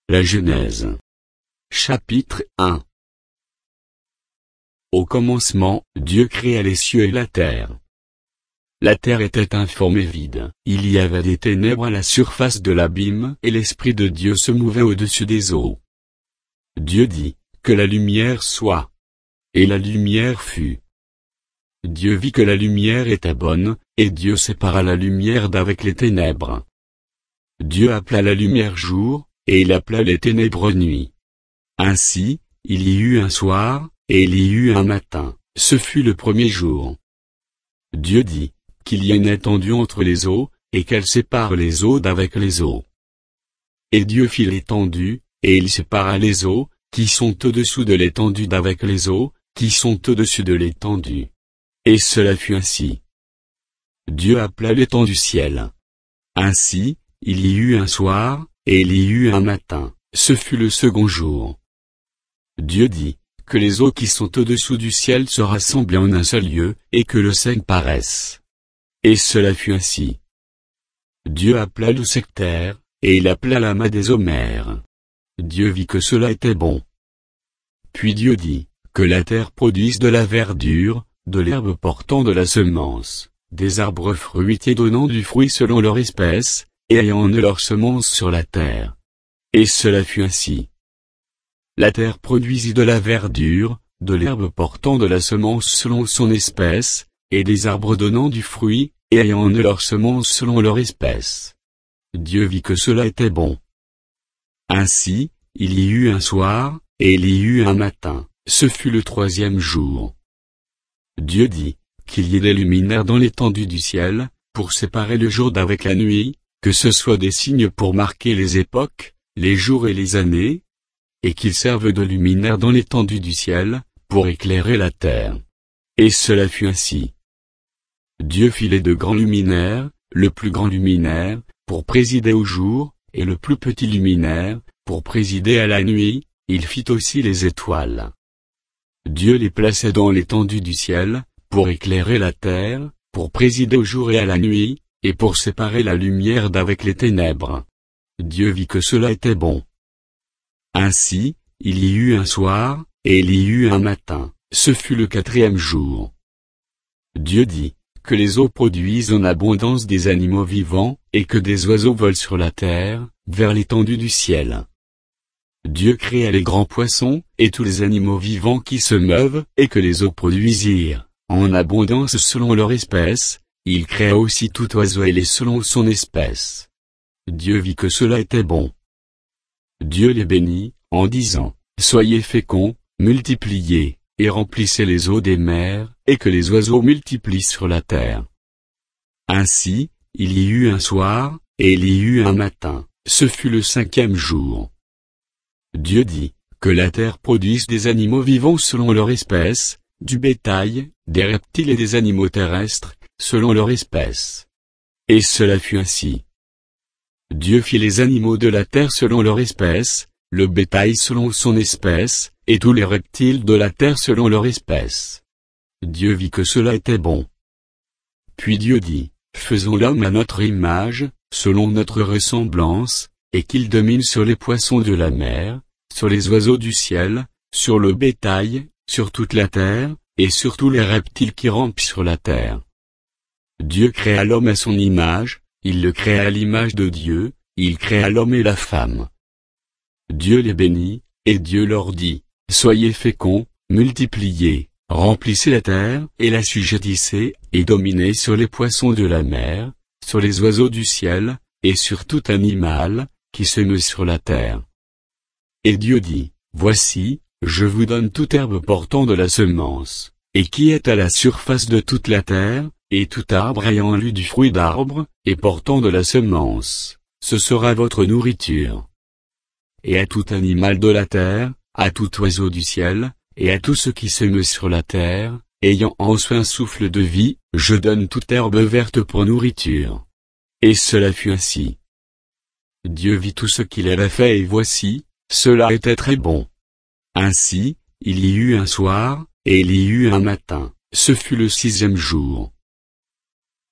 La Genèse. Chapitre 1. Au commencement, Dieu créa les cieux et la terre. La terre était informe et vide, il y avait des ténèbres à la surface de l'abîme et l'Esprit de Dieu se mouvait au-dessus des eaux. Dieu dit, que la lumière soit. Et la lumière fut. Dieu vit que la lumière était bonne, et Dieu sépara la lumière d'avec les ténèbres. Dieu appela la lumière jour, et il appela les ténèbres nuit. Ainsi, il y eut un soir, et il y eut un matin, ce fut le premier jour. Dieu dit, qu'il y ait une étendue entre les eaux, et qu'elle sépare les eaux d'avec les eaux. Et Dieu fit l'étendue, et il sépara les eaux, qui sont au-dessous de l'étendue d'avec les eaux, qui sont au-dessus de l'étendue. Et cela fut ainsi. Dieu appela l'étendue ciel. Ainsi, il y eut un soir, et il y eut un matin, ce fut le second jour. Dieu dit, que les eaux qui sont au-dessous du ciel se rassemblent en un seul lieu, et que le sec paraisse. Et cela fut ainsi. Dieu appela le sectaire, et il appela l'amas des eaux mers. Dieu vit que cela était bon. Puis Dieu dit, que la terre produise de la verdure, de l'herbe portant de la semence, des arbres fruitiers donnant du fruit selon leur espèce, et ayant en eux leur semence sur la terre. Et cela fut ainsi. La terre produisit de la verdure, de l'herbe portant de la semence selon son espèce, et des arbres donnant du fruit, et ayant en eux leur semence selon leur espèce. Dieu vit que cela était bon. Ainsi, il y eut un soir, et il y eut un matin, ce fut le troisième jour. Dieu dit, qu'il y ait des luminaires dans l'étendue du ciel, pour séparer le jour d'avec la nuit, que ce soit des signes pour marquer les époques, les jours et les années, et qu'ils servent de luminaires dans l'étendue du ciel, pour éclairer la terre. Et cela fut ainsi. Dieu fit les deux grands luminaires, le plus grand luminaire, pour présider au jour, et le plus petit luminaire, pour présider à la nuit, il fit aussi les étoiles. Dieu les plaçait dans l'étendue du ciel, pour éclairer la terre, pour présider au jour et à la nuit, et pour séparer la lumière d'avec les ténèbres. Dieu vit que cela était bon. Ainsi, il y eut un soir, et il y eut un matin, ce fut le quatrième jour. Dieu dit, que les eaux produisent en abondance des animaux vivants, et que des oiseaux volent sur la terre, vers l'étendue du ciel. Dieu créa les grands poissons, et tous les animaux vivants qui se meuvent, et que les eaux produisirent, en abondance selon leur espèce, il créa aussi tout oiseau ailé selon son espèce. Dieu vit que cela était bon. Dieu les bénit, en disant, soyez féconds, multipliez, et remplissez les eaux des mers, et que les oiseaux multiplient sur la terre. Ainsi, il y eut un soir, et il y eut un matin, ce fut le cinquième jour. Dieu dit, que la terre produise des animaux vivants selon leur espèce, du bétail, des reptiles et des animaux terrestres, selon leur espèce. Et cela fut ainsi. Dieu fit les animaux de la terre selon leur espèce, le bétail selon son espèce, et tous les reptiles de la terre selon leur espèce. Dieu vit que cela était bon. Puis Dieu dit, faisons l'homme à notre image, selon notre ressemblance, et qu'il domine sur les poissons de la mer, sur les oiseaux du ciel, sur le bétail, sur toute la terre, et sur tous les reptiles qui rampent sur la terre. Dieu créa l'homme à son image, il le créa à l'image de Dieu, il créa l'homme et la femme. Dieu les bénit, et Dieu leur dit, soyez féconds, multipliez, remplissez la terre, et l'assujettissez, et dominez sur les poissons de la mer, sur les oiseaux du ciel, et sur tout animal, qui se meut sur la terre. Et Dieu dit, voici, je vous donne toute herbe portant de la semence, et qui est à la surface de toute la terre, et tout arbre ayant en lui du fruit d'arbre, et portant de la semence, ce sera votre nourriture. Et à tout animal de la terre, à tout oiseau du ciel, et à tout ce qui se meut sur la terre, ayant en soi un souffle de vie, je donne toute herbe verte pour nourriture. Et cela fut ainsi. Dieu vit tout ce qu'il avait fait et voici, cela était très bon. Ainsi, il y eut un soir, et il y eut un matin, ce fut le sixième jour.